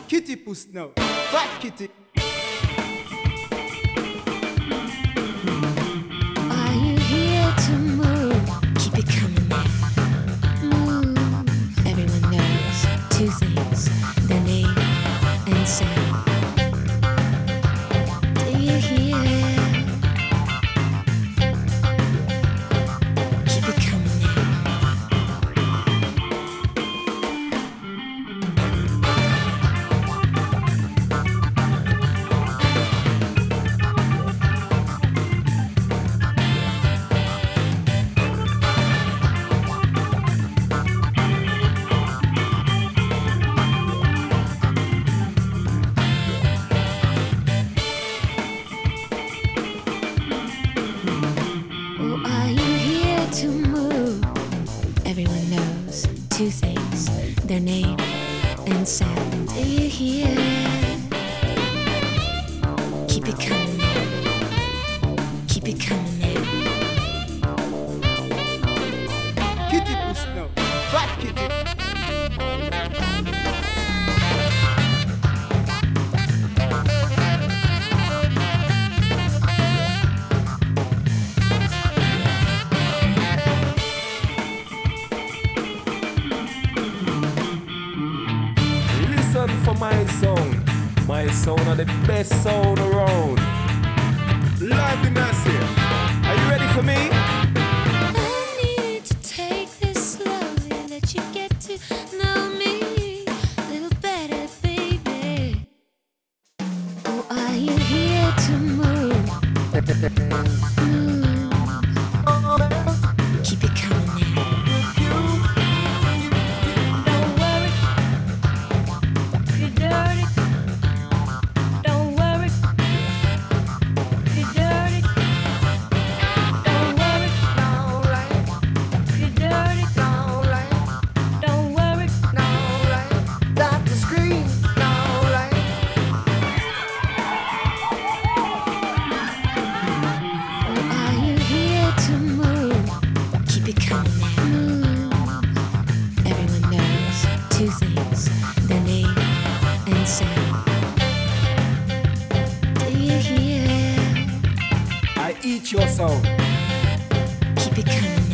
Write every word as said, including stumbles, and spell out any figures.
Kitty puss now, fat kitty. Are you here to move? Keep it coming, move. Everyone knows two things: their name and sound. Do you hear? Keep it coming now. Oh, are you here to move? Everyone knows two things: their name and sound. Do you hear? Keep it coming now. Keep it coming now. Kitty puss now, fat kitty. Listen for my sound. My sound are the best sound around. Live the massive. Are you ready for me? I need to take this slowly, let you get to know me a little better, baby. Oh, are you here to move? Move. Keep it coming now. Don't worry, you're dirty. Don't worry, you're dirty. Don't worry, you're dirty. Don't worry, Doctor Scream. oh, are you here to move? Keep it coming now. Move. Everyone knows two things: their name and sound. Do you hear? I eat your sound. Keep it coming